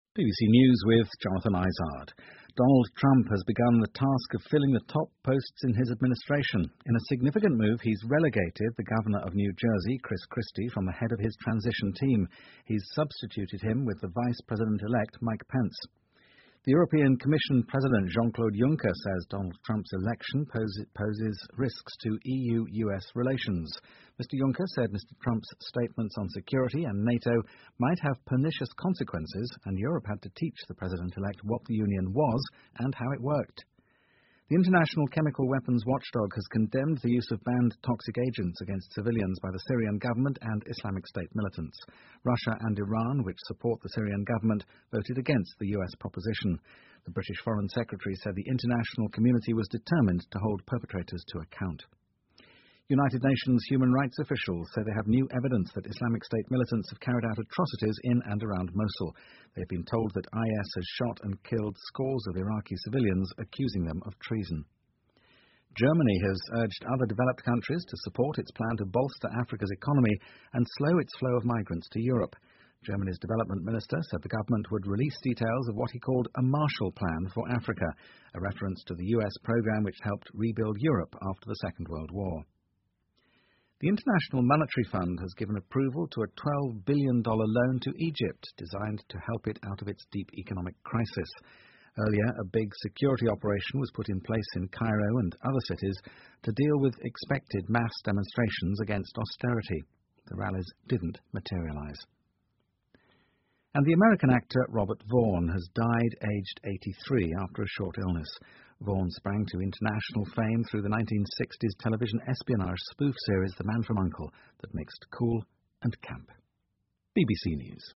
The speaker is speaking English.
BBC News with Jonathan Izard. Donald Trump has begun the task of filling the top posts in his administration. In a significant move, he's relegated the governor of New Jersey, Chris Christie, from the head of his transition team. He's substituted him with the Vice President-elect Mike Pence. The European Commission President Jean-Claude Juncker says Donald Trump's election poses risks to EU-US relations. Mr. Juncker said Mr. Trump's statements on security and NATO might have pernicious consequences, and Europe had to teach the president-elect what the Union was and how it worked. The International Chemical Weapons Watchdog has condemned the use of banned toxic agents against civilians by the Syrian government and Islamic State militants. Russia and Iran, which support the Syrian government, voted against the US proposition. The British Foreign Secretary said the international community was determined to hold perpetrators to account. United Nations human rights officials say they have new evidence that Islamic State militants have carried out atrocities in and around Mosul. They've been told that IS has shot and killed scores of Iraqi civilians, accusing them of treason. Germany has urged other developed countries to support its plan to bolster Africa's economy and slow its flow of migrants to Europe. Germany's development minister said the government would release details of what he called a Marshall Plan for Africa, a reference to the US program which helped rebuild Europe after the Second World War. The International Monetary Fund has given approval to a $12 billion loan to Egypt, designed to help it out of its deep economic crisis. Earlier, a big security operation was put in place in Cairo and other cities to deal with expected mass demonstrations against austerity. The rallies didn't materialize. And the American actor Robert Vaughn has died aged 83 after a short illness. Vaughn sprang to international fame through the 1960s television espionage spoof series The Man from U.N.C.L.E. that mixed cool and camp. BBC News.